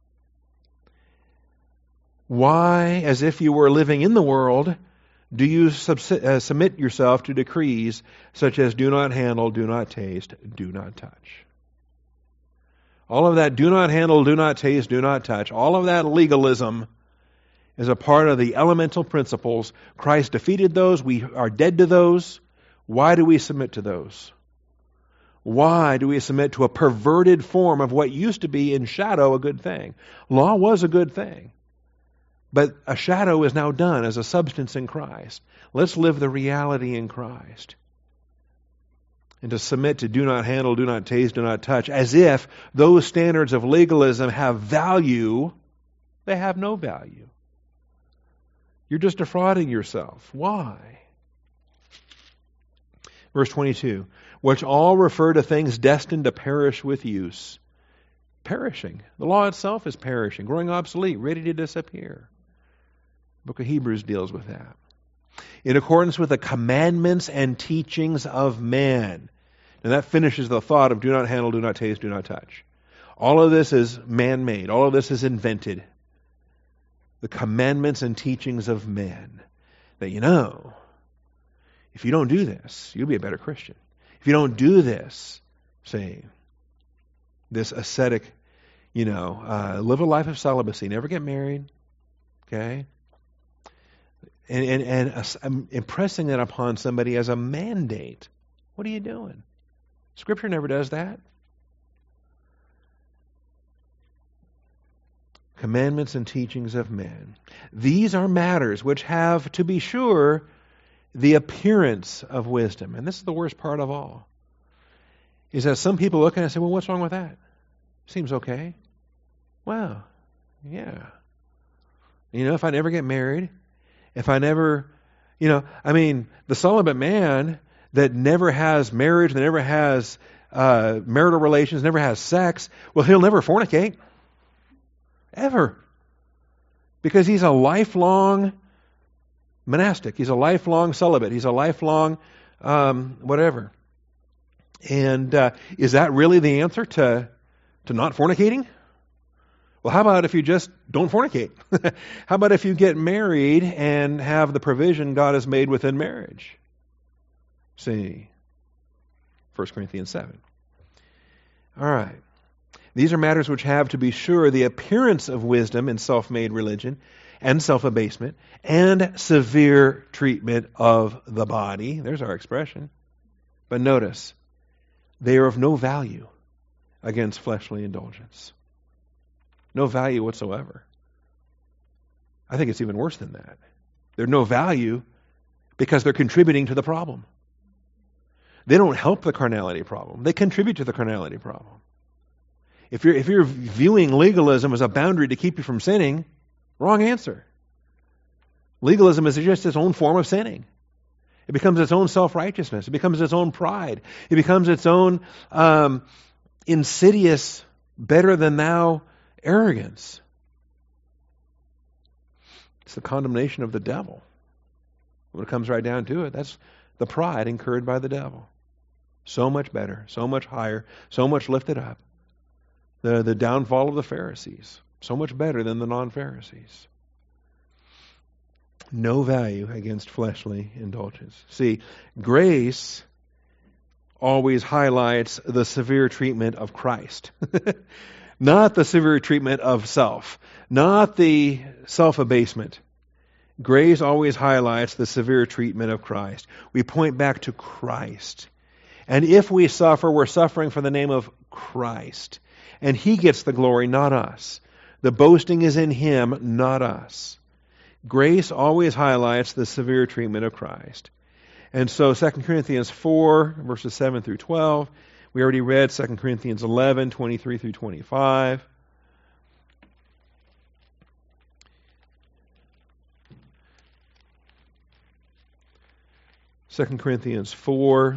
Why, as if you were living in the world, do you submit yourself to decrees such as do not handle, do not taste, do not touch? All of that do not handle, do not taste, do not touch, all of that legalism is a part of the elemental principles. Christ defeated those. We are dead to those. Why do we submit to those? Why do we submit to a perverted form of what used to be in shadow a good thing? Law was a good thing. But a shadow is now done as a substance in Christ. Let's live the reality in Christ. And to submit to do not handle, do not taste, do not touch, as if those standards of legalism have value, they have no value. You're just defrauding yourself. Why? Verse 22, which all refer to things destined to perish with use. Perishing. The law itself is perishing, growing obsolete, ready to disappear. The book of Hebrews deals with that. In accordance with the commandments and teachings of man. And that finishes the thought of do not handle, do not taste, do not touch. All of this is man-made. All of this is invented. The commandments and teachings of men. That if you don't do this, you'll be a better Christian. If you don't do this, say, this ascetic, live a life of celibacy, never get married, okay? And I'm impressing that upon somebody as a mandate. What are you doing? Scripture never does that. Commandments and teachings of men. These are matters which have, to be sure, the appearance of wisdom. And this is the worst part of all. Is that some people look and say, well, what's wrong with that? Seems okay. Well, yeah. If I never get married, if I never, the celibate man that never has marriage, that never has marital relations, never has sex, well, he'll never fornicate. Ever. Because he's a lifelong monastic. He's a lifelong celibate. He's a lifelong whatever. And is that really the answer to not fornicating? Well, how about if you just don't fornicate? How about if you get married and have the provision God has made within marriage? See, 1 Corinthians 7. All right. These are matters which have, to be sure, the appearance of wisdom in self-made religion and self-abasement and severe treatment of the body. There's our expression. But notice, they are of no value against fleshly indulgence. No value whatsoever. I think it's even worse than that. They're no value because they're contributing to the problem. They don't help the carnality problem. They contribute to the carnality problem. If you're viewing legalism as a boundary to keep you from sinning, wrong answer. Legalism is just its own form of sinning. It becomes its own self-righteousness. It becomes its own pride. It becomes its own insidious, better-than-thou arrogance. It's the condemnation of the devil. When it comes right down to it, that's the pride incurred by the devil. So much better, so much higher, so much lifted up. The downfall of the Pharisees. So much better than the non-Pharisees. No value against fleshly indulgence. See, grace always highlights the severe treatment of Christ. Not the severe treatment of self. Not the self-abasement. Grace always highlights the severe treatment of Christ. We point back to Christ. And if we suffer, we're suffering for the name of Christ. And He gets the glory, not us. The boasting is in Him, not us. Grace always highlights the severe treatment of Christ. And so 2 Corinthians 4, verses 7 through 12. We already read 2 Corinthians 11, 23 through 25. Second Corinthians 4.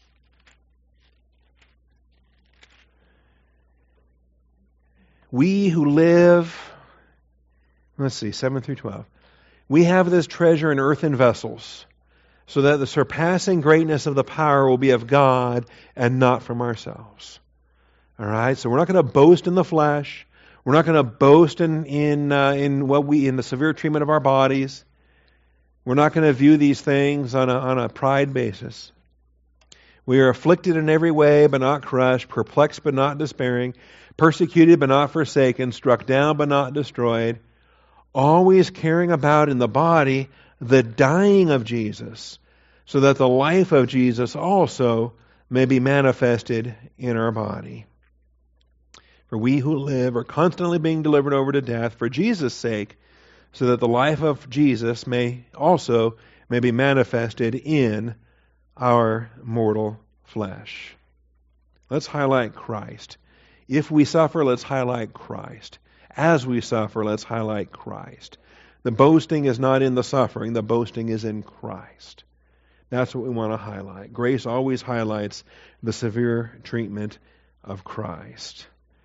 We who live, 7 through 12. We have this treasure in earthen vessels, so that the surpassing greatness of the power will be of God and not from ourselves. All right, so we're not going to boast in the flesh. We're not going to boast in the severe treatment of our bodies. We're not going to view these things on a pride basis. We are afflicted in every way, but not crushed, perplexed, but not despairing, persecuted, but not forsaken, struck down, but not destroyed, always carrying about in the body the dying of Jesus, so that the life of Jesus also may be manifested in our body. For we who live are constantly being delivered over to death for Jesus' sake, so that the life of Jesus may be manifested in our mortal flesh. Let's highlight Christ. If we suffer, let's highlight Christ. As we suffer, let's highlight Christ. The boasting is not in the suffering, the boasting is in Christ. That's what we want to highlight. Grace always highlights the severe treatment of Christ.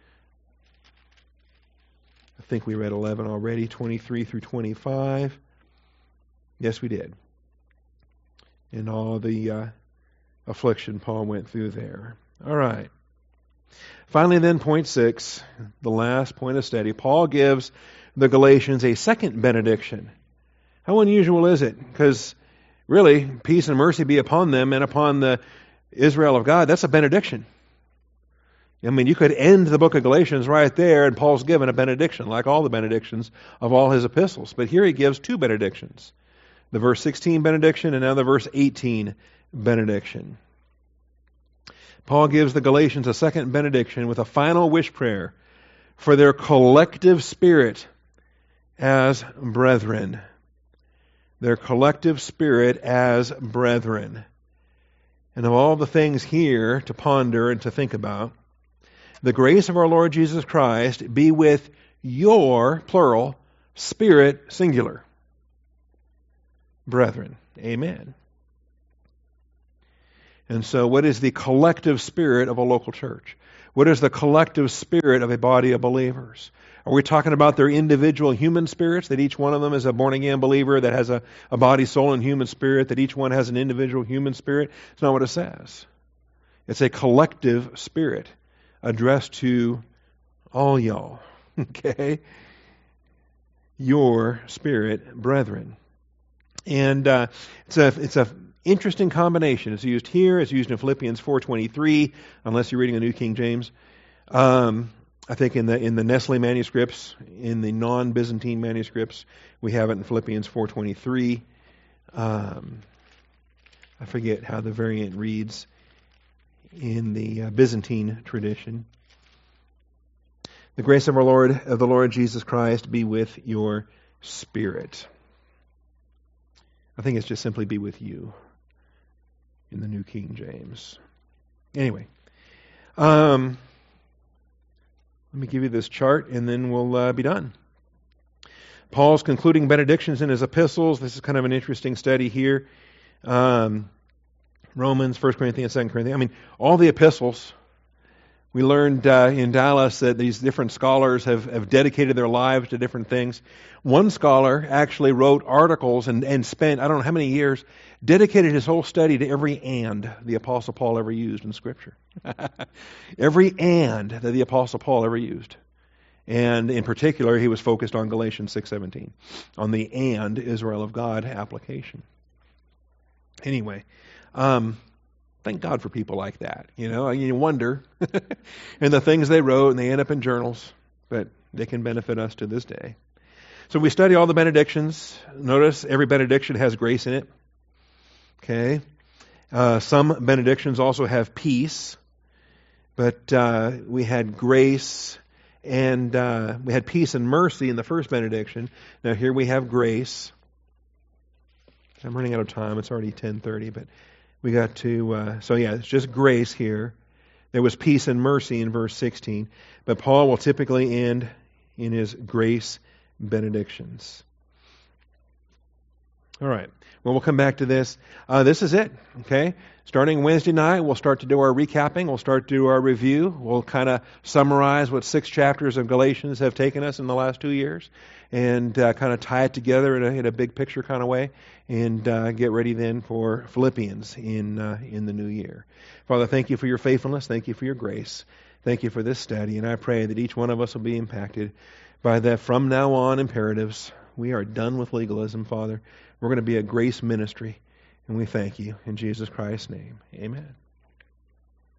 I think we read 11 already, 23 through 25. Yes, we did. In all the affliction Paul went through there. All right. Finally then, point 6, the last point of study. Paul gives the Galatians a second benediction. How unusual is it? Because really, peace and mercy be upon them and upon the Israel of God. That's a benediction. I mean, you could end the book of Galatians right there, and Paul's given a benediction, like all the benedictions of all his epistles. But here he gives two benedictions. The verse 16 benediction and now the verse 18 benediction. Paul gives the Galatians a second benediction with a final wish prayer for their collective spirit as brethren. Their collective spirit as brethren. And of all the things here to ponder and to think about, the grace of our Lord Jesus Christ be with your, plural, spirit, singular. Brethren. Amen. And so what is the collective spirit of a local church? What is the collective spirit of a body of believers? Are we talking about their individual human spirits, that each one of them is a born-again believer that has a body, soul, and human spirit, that each one has an individual human spirit? It's not what it says. It's a collective spirit addressed to all y'all. Okay? Your spirit, brethren. And it's a interesting combination. It's used here. It's used in Philippians 4:23, unless you're reading a New King James. I think in the Nestle manuscripts, in the non-Byzantine manuscripts, we have it in Philippians 4:23. I forget how the variant reads in the Byzantine tradition. The grace of the Lord Jesus Christ be with your spirit. I think it's just simply be with you in the New King James. Anyway, let me give you this chart and then we'll be done. Paul's concluding benedictions in his epistles. This is kind of an interesting study here. Romans, 1 Corinthians, 2 Corinthians. I mean, all the epistles. We learned in Dallas that these different scholars have dedicated their lives to different things. One scholar actually wrote articles and spent, I don't know how many years, dedicated his whole study to every "and" the Apostle Paul ever used in Scripture. Every "and" that the Apostle Paul ever used. And in particular, he was focused on Galatians 6:17, on the "and" Israel of God application. Anyway, thank God for people like that. You know, you wonder, and the things they wrote, and they end up in journals, but they can benefit us to this day. So we study all the benedictions. Notice every benediction has grace in it. Okay. Some benedictions also have peace, but we had grace and we had peace and mercy in the first benediction. Now here we have grace. I'm running out of time. It's already 10:30, but we got to. It's just grace here. There was peace and mercy in verse 16, but Paul will typically end in his grace benedictions. All right. Well, we'll come back to this. This is it. Okay. Starting Wednesday night, we'll start to do our recapping. We'll start to do our review. We'll kind of summarize what 6 chapters of Galatians have taken us in the last 2 years, and kind of tie it together in a big picture kind of way, and get ready then for Philippians in the new year. Father, thank you for your faithfulness. Thank you for your grace. Thank you for this study, and I pray that each one of us will be impacted by the from now on imperatives. We are done with legalism, Father. We're going to be a grace ministry, and we thank you. In Jesus Christ's name, amen.